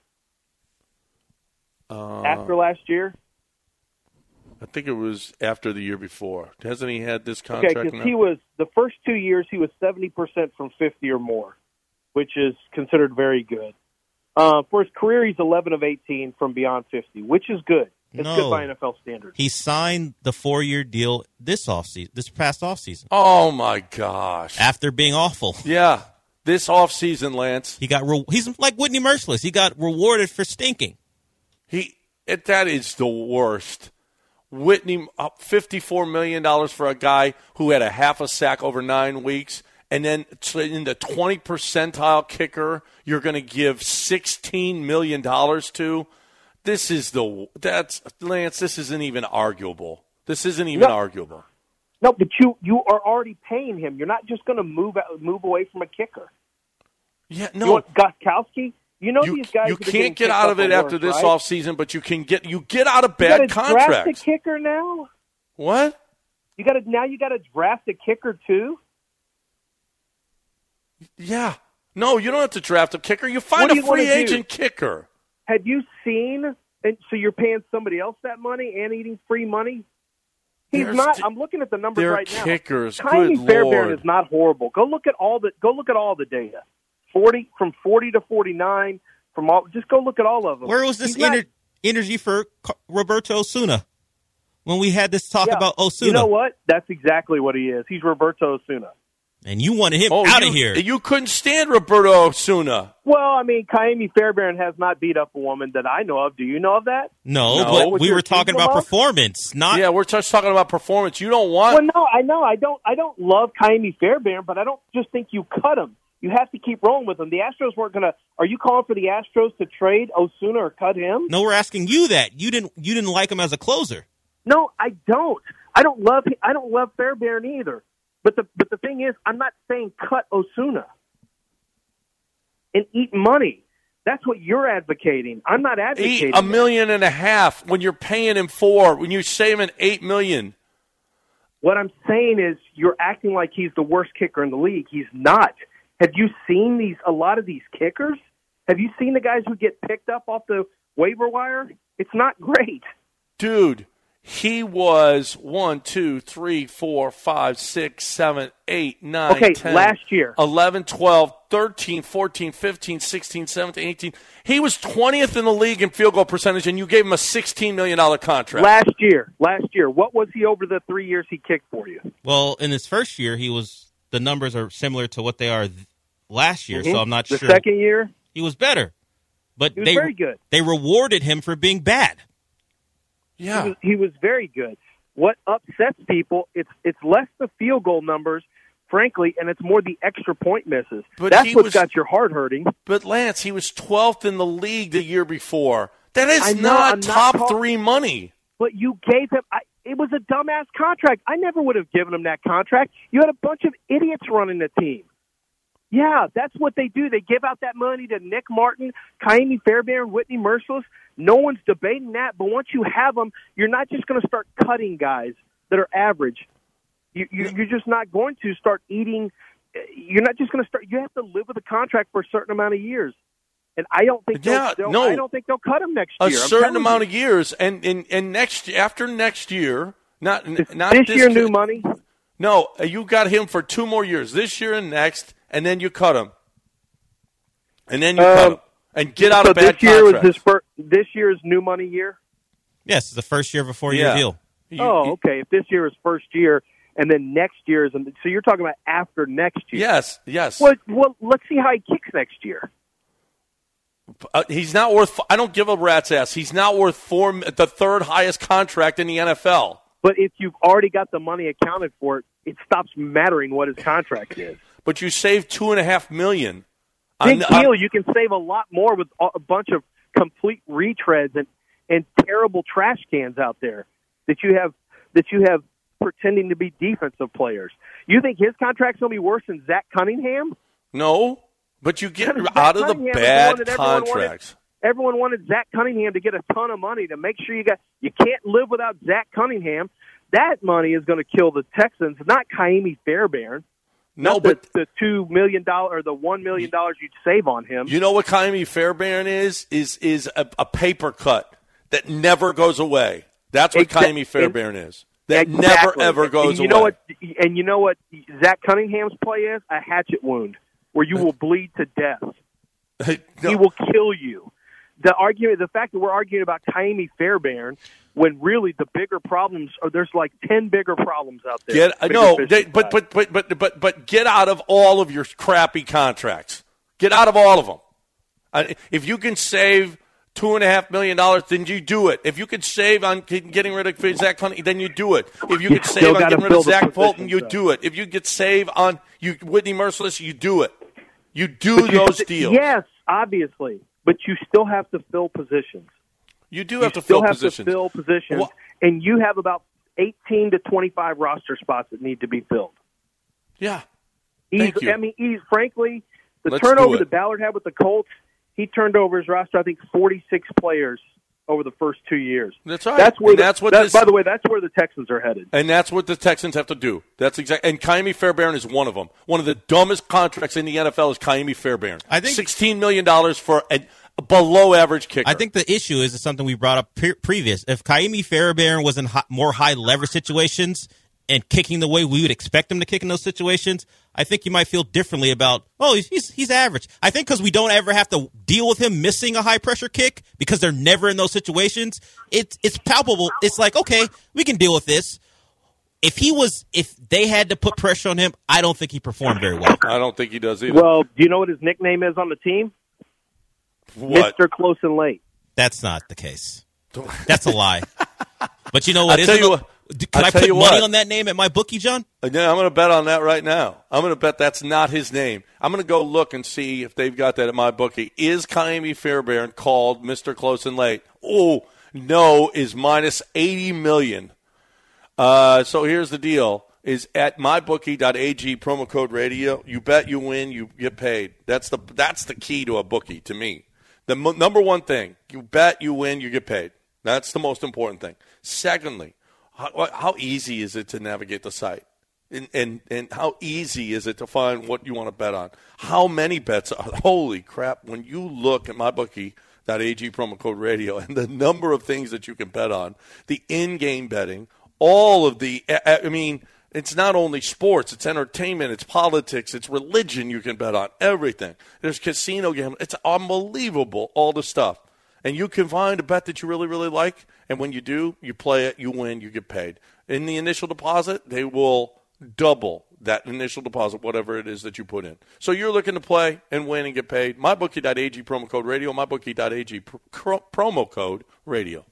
Uh, After last year? I think it was after the year before. Hasn't he had this Okay, contract because now? he was the first two years he was seventy percent from fifty or more, which is considered very good. Uh, for his career, he's eleven of eighteen from beyond fifty, which is good. It's No. good by N F L standards. He signed the four-year deal this offseason, this past offseason, Oh, my gosh. after being awful. Yeah. This offseason, Lance, He got re- he's like Whitney Merciless. He got rewarded for stinking. he it, that is the worst. Whitney, uh, fifty-four million dollars for a guy who had a half a sack over nine weeks, and then t- in the twenty percentile kicker, you're going to give sixteen million dollars to. This is the that's Lance. This isn't even arguable. This isn't even No. arguable. No, but you you are already paying him. You're not just going to move out, move away from a kicker. Yeah, You no. want Goskowski? You know You, these guys. you that are getting can't get picked out up of it for after worse, this right? offseason, but you can get you get out of You bad gotta draft a contracts. kicker now. What? You got to now. You got to draft a kicker too. Yeah. No, you don't have to draft a kicker. You find What do a you wanna free do? agent kicker. Have you seen? And so you're paying somebody else that money and eating free money. He's There's not. t- I'm looking at the numbers They're right now. kickers. Kaimi Good Fairbairn Lord. is not horrible. Go look at all the. Go look at all the data. Forty from forty to forty nine. From all, just go look at all of them. Where was this He's not- ener- energy for Ca- Roberto Osuna when we had this talk Yeah. about Osuna? You know what? That's exactly what he is. He's Roberto Osuna. And you wanted him Oh, out you, of here. You couldn't stand Roberto Osuna. Well, I mean, Kaimi Fairbairn has not beat up a woman that I know of. Do you know of that? no, No. but Was we your were talking team about up? performance, not Yeah, we're just talking about performance. You don't want. Well, no, I know. I don't. I don't love Kaimi Fairbairn, but I don't just think you cut him. You have to keep rolling with him. The Astros weren't going to. Are you calling for the Astros to trade Osuna or cut him? No, we're asking you that. You didn't you didn't like him as a closer. No, I don't. I don't love. I don't love Fairbairn either. But the but the thing is, I'm not saying cut Osuna and eat money. That's what you're advocating. I'm not advocating Eight, a million and a half when you're paying him four, when you're saving eight million. What I'm saying is you're acting like he's the worst kicker in the league. He's not. Have you seen these? A lot of these kickers. Have you seen the guys who get picked up off the waiver wire? It's not great. Dude, he was one, two, three, four, five, six, seven, eight, nine, Okay, ten, last year. eleven, twelve, thirteen, fourteen, fifteen, sixteen, seventeen, eighteen. He was twentieth in the league in field goal percentage, and you gave him a sixteen million dollars contract. Last year. Last year. What was he over the three years he kicked for you? Well, in his first year, he was the numbers are similar to what they are th- last year, so I'm not the sure. second year? He was better, but He was they very good. they rewarded him for being bad. Yeah. He was, he was very good. What upsets people, it's it's less the field goal numbers. frankly, and it's more the extra point misses. But That's he what's was, got your heart hurting. But, Lance, he was twelfth in the league the year before. That is I know, not I'm top not talk- three money. But you gave him I, – it was a dumbass contract. I never would have given him that contract. You had a bunch of idiots running the team. Yeah, that's what they do. They give out that money to Nick Martin, Kaimi Fairbairn, Whitney Merciless. No one's debating that. But once you have them, you're not just going to start cutting guys that are average. You, you, you're just not going to start eating. You're not just going to start. You have to live with a contract for a certain amount of years. And I don't think yeah, they'll, they'll, no, I don't think they'll cut him next a year. A I'm certain amount you. of years, and, and, and next after next year, not not this, this year, new money. No, you got him for two more years, this year and next, and then you cut him, and then you um, cut him, and get out so of bad this year contracts. was his first, this year's new money year. Yes, it's the first year of a four-year yeah. deal. You, oh, okay. If this year is first year, and then next year is, so you're talking about after next year. Yes, yes. Well, well let's see how he kicks next year. Uh, he's not worth. I don't give a rat's ass. He's not worth four, the third highest contract in the N F L. But if you've already got the money accounted for it, it stops mattering what his contract is. But you saved two and a half million. Big I'm, deal. I'm, you can save a lot more with a bunch of complete retreads and, and terrible trash cans out there that you have that you have pretending to be defensive players. You think his contract's going to be worse than Zach Cunningham? No. But you get Zach out of the Cunningham bad the everyone contracts. Wanted, everyone wanted Zach Cunningham to get a ton of money to make sure you got. You can't live without Zach Cunningham. That money is going to kill the Texans, not Kaimi Fairbairn. No, not but the, the two million dollar or the one million dollars you'd save on him. You know what Kaimi Fairbairn is? Is is a, a paper cut that never goes away. That's what Exact, Kaimi Fairbairn is. That exactly. never ever goes and you away. Know what, and you know what Zach Cunningham's play is? A hatchet wound where you will bleed to death. no. He will kill you. The argument, the fact that we're arguing about Kaimi Fairbairn, when really the bigger problems are there's like ten bigger problems out there. Get no, they, but, but but but but but get out of all of your crappy contracts. Get out of all of them. I, if you can save two and a half million dollars, then you do it. If you could save on getting rid of Zach Cunningham, then you do it. If you, you could save on getting rid of Zach Fulton, you though. do it. If you could save on you Whitney Merciless, you do it. You do but those you, deals. Yes, obviously, but you still have to fill positions. You do have you to fill have positions. To fill positions, well, and you have about eighteen to twenty-five roster spots that need to be filled. Yeah, he's, thank you. I mean, he's frankly the Let's turnover that Ballard had with the Colts. He turned over his roster, I think, forty-six players over the first two years. That's right. That's where. And the, that's what. That, this, by the way, that's where the Texans are headed. And that's what the Texans have to do. That's exactly. And Kaimi Fairbairn is one of them. One of the dumbest contracts in the N F L is Kaimi Fairbairn. I think sixteen million dollars for a, a below-average kicker. I think the issue is something we brought up pre- previous. If Kaimi Fairbairn was in high, more high-leverage situations and kicking the way we would expect him to kick in those situations, I think you might feel differently about, oh, he's he's average. I think because we don't ever have to deal with him missing a high-pressure kick because they're never in those situations, it's it's palpable. It's like, okay, we can deal with this. If he was, if they had to put pressure on him, I don't think he performed very well. I don't think he does either. Well, do you know what his nickname is on the team? What? Mister Close and Late. That's not the case. That's a lie. But you know what? I'll tell you what. Can I'll I put money what. on that name at my bookie, John? Yeah, I'm going to bet on that right now. I'm going to bet that's not his name. I'm going to go look and see if they've got that at my bookie. Is Kaimi Fairbairn called Mister Close and Late? Oh, no, is minus eighty million dollars. Uh, so here's the deal. Is at my bookie dot a g, promo code radio. You bet, you win, you get paid. That's the that's the key to a bookie to me. The m- number one thing, you bet, you win, you get paid. That's the most important thing. Secondly, how, how easy is it to navigate the site? And, and and how easy is it to find what you want to bet on? How many bets are – holy crap, when you look at my bookie dot a g, promo code radio, and the number of things that you can bet on, the in-game betting, all of the – I mean – it's not only sports, it's entertainment, it's politics, it's religion you can bet on, everything. There's casino gambling. It's unbelievable, all the stuff. And you can find a bet that you really, really like, and when you do, you play it, you win, you get paid. In the initial deposit, they will double that initial deposit, whatever it is that you put in. So you're looking to play and win and get paid. my bookie dot a g, promo code radio, my bookie dot a g, pro- promo code radio.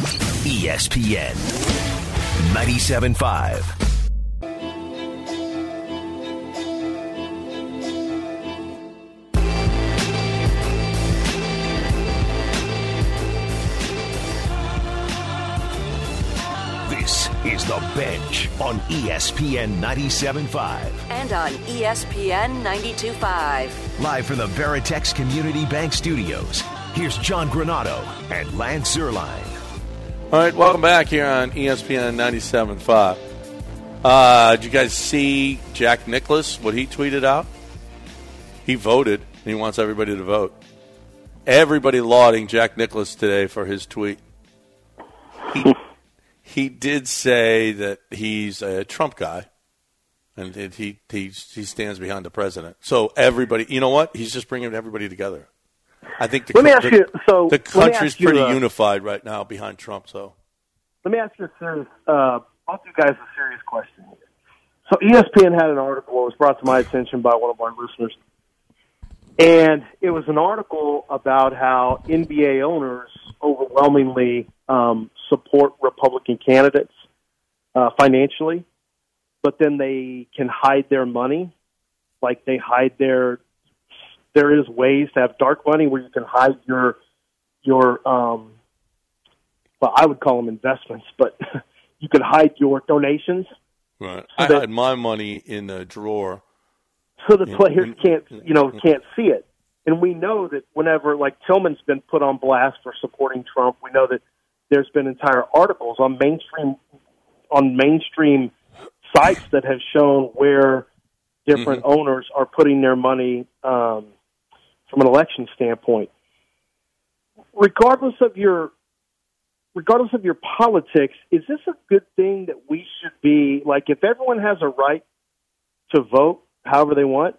E S P N ninety-seven point five. This is The Bench on E S P N ninety-seven point five. And on E S P N ninety-two point five. Live from the Veritex Community Bank Studios, here's John Granado and Lance Zierlein. All right, welcome back here on E S P N ninety-seven point five. Uh, did you guys see Jack Nicklaus, what he tweeted out? He voted, and he wants everybody to vote. Everybody lauding Jack Nicklaus today for his tweet. He, he did say that he's a Trump guy, and it, he, he he stands behind the president. So everybody, you know what? He's just bringing everybody together. I think the, let me ask the, you, so, the country's you, pretty uh, unified right now behind Trump. So let me ask you a serious, uh, both you guys a serious question here. So E S P N had an article that was brought to my attention by one of our listeners. And it was an article about how N B A owners overwhelmingly um, support Republican candidates uh, financially, but then they can hide their money. Like they hide their, there is ways to have dark money where you can hide your, your um, well, I would call them investments, but you can hide your donations. right. So I that, had my money in a drawer. So the players can't, you know, can't see it. And we know that whenever, like, Tillman's been put on blast for supporting Trump, we know that there's been entire articles on mainstream on mainstream sites that have shown where different mm-hmm. owners are putting their money um, from an election standpoint. Regardless of your regardless of your politics, is this a good thing that we should be, like, if everyone has a right to vote however they want,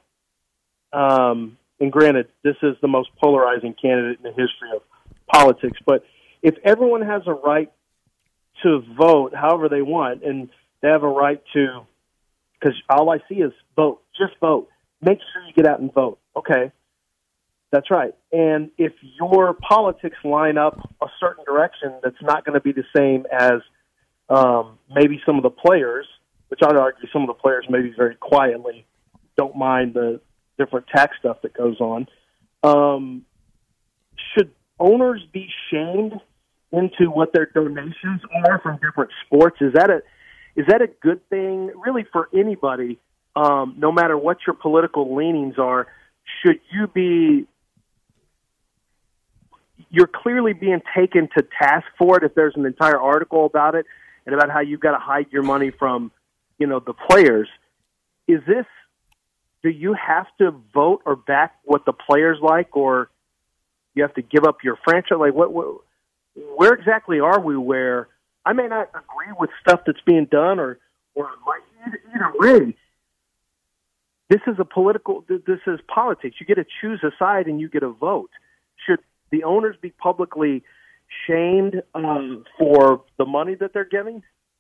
um, and granted, this is the most polarizing candidate in the history of politics, but if everyone has a right to vote however they want, and they have a right to, because all I see is vote, just vote. Make sure you get out and vote. Okay, that's right. And if your politics line up a certain direction that's not going to be the same as um, maybe some of the players, which I'd argue some of the players maybe very quietly don't mind the different tax stuff that goes on. Um, should owners be shamed into what their donations are from different sports? Is that a is that a good thing, really, for anybody? Um, no matter what your political leanings are, should you be? You're clearly being taken to task for it. If there's an entire article about it and about how you've got to hide your money from, you know, the players, is this? Do you have to vote or back what the players like, or you have to give up your franchise? Like, what, what, where exactly are we where I may not agree with stuff that's being done, or, or like, either, either way, this is a political, this is politics. You get to choose a side and you get a vote. Should the owners be publicly shamed um, for the money that they're giving?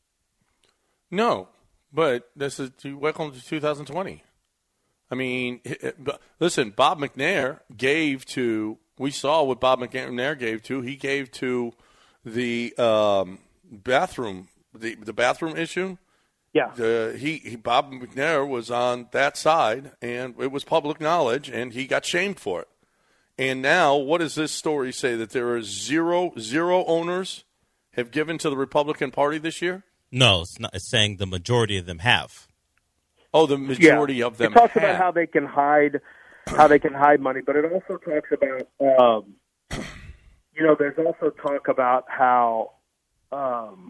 No, but this is welcome to two thousand twenty. I mean, listen, Bob McNair gave to, we saw what Bob McNair gave to, he gave to the um, bathroom, the, the bathroom issue. Yeah. Uh, he, he, Bob McNair was on that side, and it was public knowledge, and he got shamed for it. And now, what does this story say? That there are zero, zero owners have given to the Republican Party this year? No, it's not. It's saying the majority of them have. Oh, the majority yeah. of them. It talks have. about how they can hide, how they can hide money, but it also talks about, um, you know, there's also talk about how um,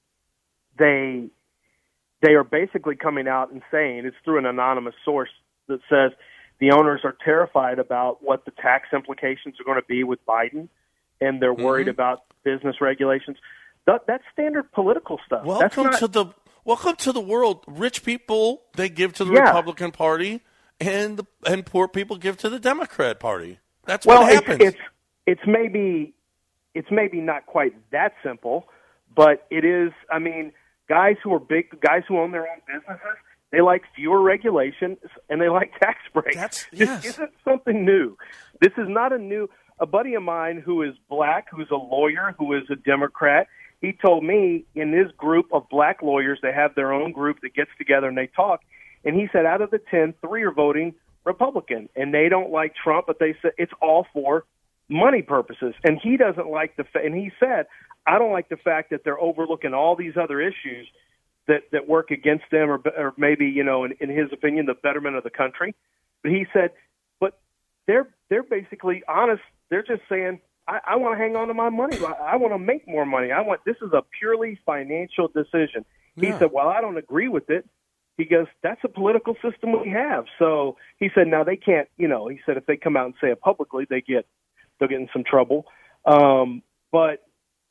they they are basically coming out and saying, it's through an anonymous source that says the owners are terrified about what the tax implications are going to be with Biden, and they're worried mm-hmm. about business regulations. That, that's standard political stuff. Welcome that's not, to the welcome to the world. Rich people, they give to the yeah. Republican Party, and the, and poor people give to the Democrat Party. That's well, what happens. It's, it's it's maybe it's maybe not quite that simple, but it is. I mean, guys who are big, guys who own their own businesses, they like fewer regulations and they like tax breaks. That's, this yes. isn't something new. This is not a new. A buddy of mine who is black, who's a lawyer, who is a Democrat, he told me in this group of black lawyers, they have their own group that gets together and they talk. And he said out of the ten, three are voting Republican. And they don't like Trump, but they said it's all for money purposes. And he doesn't like the – and he said, I don't like the fact that they're overlooking all these other issues that, that work against them, or, or maybe, you know, in, in his opinion, the betterment of the country. But he said, but they're they're basically honest. They're just saying, I, I want to hang on to my money. I, I want to make more money. I want. This is a purely financial decision. Yeah. He said, well, I don't agree with it. He goes, that's a political system we have. So he said, now they can't, you know, he said if they come out and say it publicly, they get, they'll get in some trouble. Um, but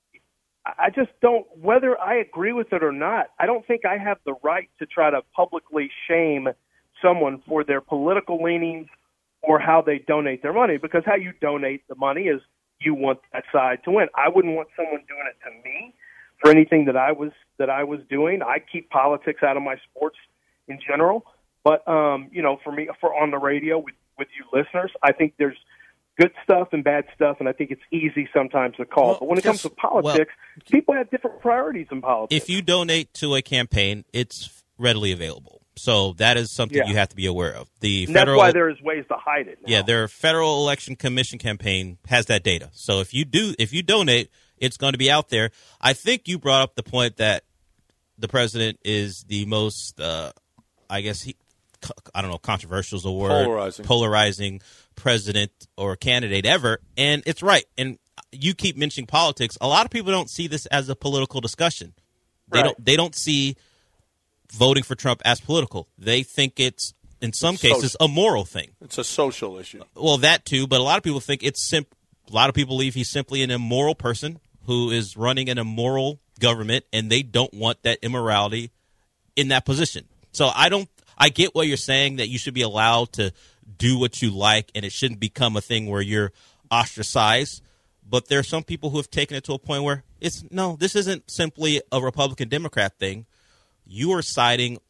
I just don't, whether I agree with it or not, I don't think I have the right to try to publicly shame someone for their political leanings or how they donate their money, because how you donate the money is you want that side to win. I wouldn't want someone doing it to me for anything that I was, that I was doing. I keep politics out of my sports in general, but um, you know, for me, for on the radio with, with you listeners, I think there's good stuff and bad stuff, and I think it's easy sometimes to call. Well, but when it just, comes to politics, well, people have different priorities in politics. If you donate to a campaign, it's readily available, so that is something yeah. you have to be aware of. The and federal, that's why there is ways to hide it now. Yeah, their Federal Election Commission campaign has that data. So if you do, if you donate, it's going to be out there. I think you brought up the point that the president is the most. Uh, I guess he, I don't know, controversial is a word. Polarizing. Polarizing president or candidate ever. And it's right. And you keep mentioning politics. A lot of people don't see this as a political discussion. They right. don't They don't see voting for Trump as political. They think it's, in some it's cases, social. a moral thing. It's a social issue. Well, that too. But a lot of people think it's simp- a lot of people believe he's simply an immoral person who is running an immoral government, and they don't want that immorality in that position. So I don't. I get what you're saying, that you should be allowed to do what you like, and it shouldn't become a thing where you're ostracized. But there are some people who have taken it to a point where it's no. This isn't simply a Republican Democrat thing. You are siding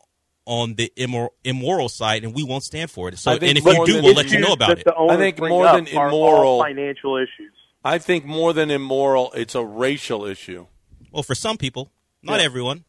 on the immoral, immoral side, and we won't stand for it. So, and if you do, we'll let you know about it. I think more than immoral, financial issues. I think more than immoral, it's a racial issue. Well, for some people, not yeah. everyone.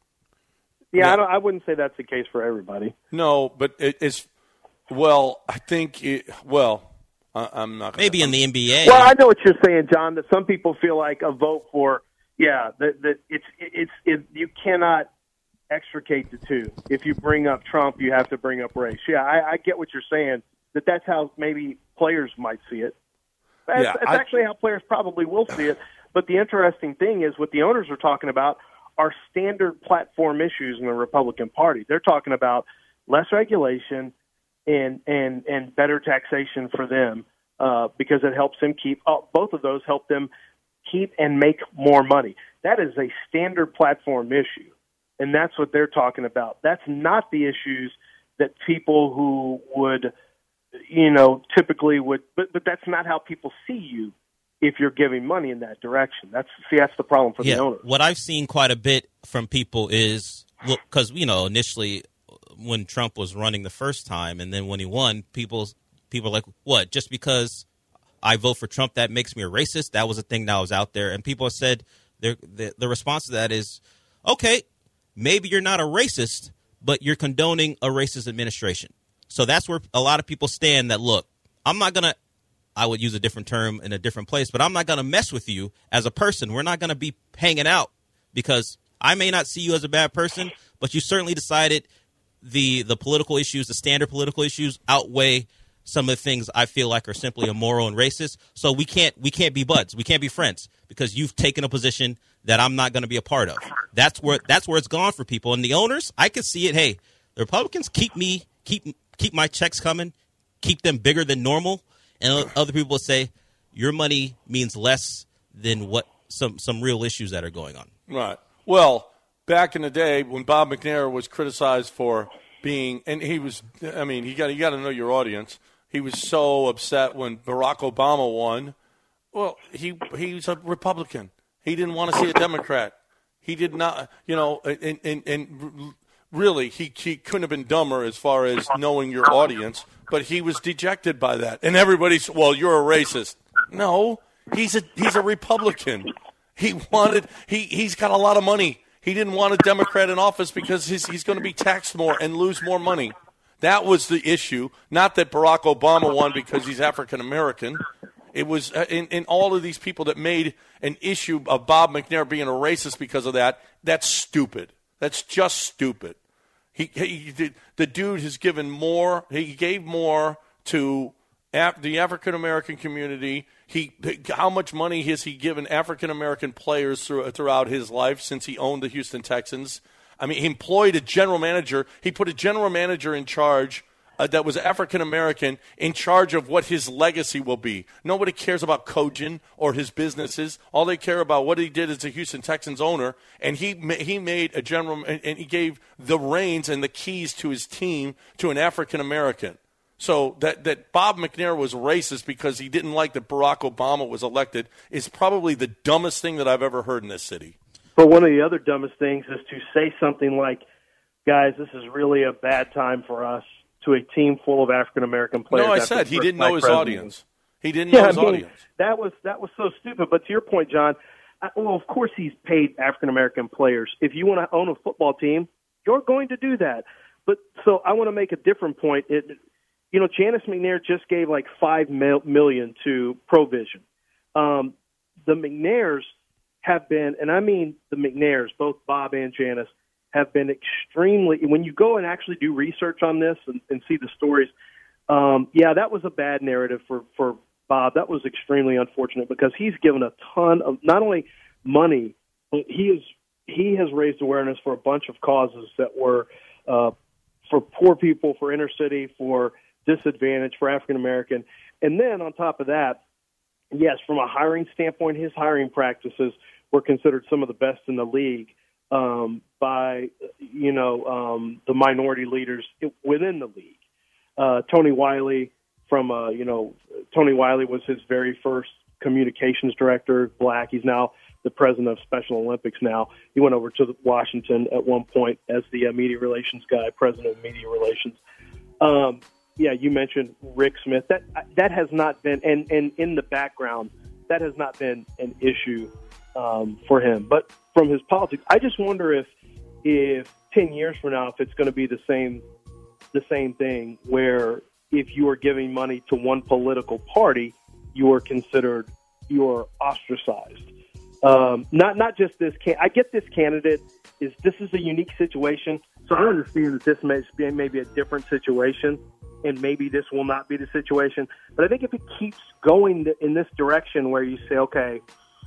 Yeah, I, don't, I wouldn't say that's the case for everybody. No, but it, it's well. I think it, well. I, I'm not. Gonna, Maybe I'm, in the N B A. Well, I know what you're saying, John. That some people feel like a vote for. Yeah, that that it's it's it, you cannot extricate the two. If you bring up Trump, you have to bring up race. Yeah, I, I get what you're saying. That that's how maybe players might see it. That's, yeah, that's I, actually how players probably will see it. But the interesting thing is what the owners are talking about are standard platform issues in the Republican Party. They're talking about less regulation and and and better taxation for them uh, because it helps them keep uh, both of those help them keep and make more money. That is a standard platform issue, and that's what they're talking about. That's not the issues that people who would, you know, typically would, but but that's not how people see you. If you're giving money in that direction, that's see that's the problem for yeah, the owners. What I've seen quite a bit from people is look, because you know initially when Trump was running the first time, and then when he won, people people are like, what? Just because I vote for Trump, that makes me a racist? That was a thing that was out there, and people have said the the response to that is, okay, maybe you're not a racist, but you're condoning a racist administration. So that's where a lot of people stand. That look, I'm not gonna. I would use a different term in a different place, but I'm not going to mess with you as a person. We're not going to be hanging out because I may not see you as a bad person, but you certainly decided the the political issues, the standard political issues outweigh some of the things I feel like are simply immoral and racist. So we can't we can't be buds. We can't be friends because you've taken a position that I'm not going to be a part of. That's where that's where it's gone for people. And the owners, I can see it. Hey, the Republicans keep me keep keep my checks coming, keep them bigger than normal. And other people will say your money means less than what some, some real issues that are going on. Right. Well, back in the day when Bob McNair was criticized for being, and he was, I mean, you got you got to know your audience. He was so upset when Barack Obama won. Well, he he's a Republican. He didn't want to see a Democrat. He did not, you know, and and, and really he he couldn't have been dumber as far as knowing your audience. But he was dejected by that. And everybody's, well, you're a racist. No, he's a he's a Republican. He wanted, he, he's got a lot of money. He didn't want a Democrat in office because he's, he's going to be taxed more and lose more money. That was the issue. Not that Barack Obama won because he's African American. It was uh, in, in all of these people that made an issue of Bob McNair being a racist because of that. That's stupid. That's just stupid. He, he the dude has given more. He gave more to Af- the African American community. He how much money has he given African American players through, throughout his life since he owned the Houston Texans? I mean, he employed a general manager. He put a general manager in charge uh, that was African American in charge of what his legacy will be. Nobody cares about Kojin or his businesses. All they care about what he did as a Houston Texans owner, and he he made a general and, and he gave the reins and the keys to his team to an African American. So that, that Bob McNair was racist because he didn't like that Barack Obama was elected is probably the dumbest thing that I've ever heard in this city. But one of the other dumbest things is to say something like, guys, this is really a bad time for us, to a team full of African-American players. No, I said he didn't know his president. audience. He didn't yeah, know his I mean, audience. That was, that was so stupid. But to your point, John, I, well, of course he's paid African-American players. If you want to own a football team, you're going to do that. But so I want to make a different point. It, you know, Janice McNair just gave like five mil, million to Provision. Um, the McNairs have been, and I mean the McNairs, both Bob and Janice, have been extremely, when you go and actually do research on this and, and see the stories, um, yeah, that was a bad narrative for, for Bob. That was extremely unfortunate because he's given a ton of, not only money, but he is, he has raised awareness for a bunch of causes that were uh, for poor people, for inner city, for disadvantaged, for African American. And then on top of that, yes, from a hiring standpoint, his hiring practices were considered some of the best in the league um, by, you know, um, the minority leaders within the league. Uh, Tony Wiley from, uh, you know, Tony Wiley was his very first communications director, black. He's now the president of Special Olympics now. He went over to Washington at one point as the uh, media relations guy, president of media relations. Um, yeah, you mentioned Rick Smith. That that has not been, and, and in the background, that has not been an issue um, for him. But from his politics, I just wonder if, if ten years from now, if it's going to be the same, the same thing, where if you are giving money to one political party, you are considered, you are ostracized. Um, not not just this. Can- I get this candidate is this is a unique situation, so I understand that this may be maybe a different situation. And maybe this will not be the situation. But I think if it keeps going in this direction where you say, okay,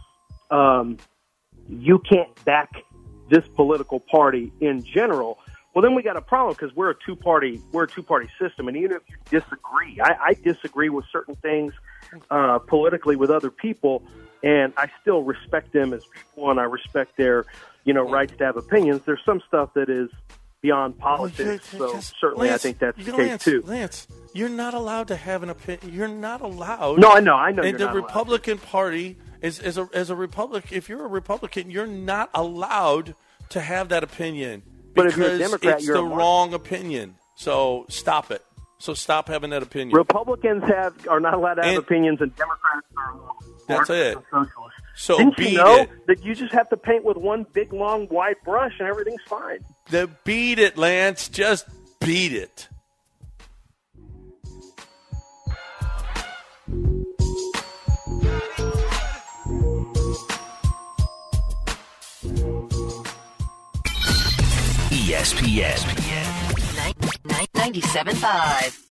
um, you can't back this political party in general, well, then we got a problem because we're a two-party we're a two-party system. And even if you disagree, I, I disagree with certain things uh, politically with other people, and I still respect them as people, and I respect their, you know, rights to have opinions. There's some stuff that is beyond politics, so just, certainly Lance, I think that's the Lance, case too. Lance, you're not allowed to have an opinion. You're not allowed. No, I know, I know. And you're the not Republican allowed. Party is as a as a Republican. If you're a Republican, you're not allowed to have that opinion but because if you're a Democrat, it's you're the a wrong opinion. So stop it. So stop having that opinion. Republicans have are not allowed to have and, opinions, and Democrats are. That's it. Socialists. So Didn't beat you know it. that you just have to paint with one big, long, wide brush and everything's fine? The beat it, Lance. Just beat it. E S P N ninety-seven point five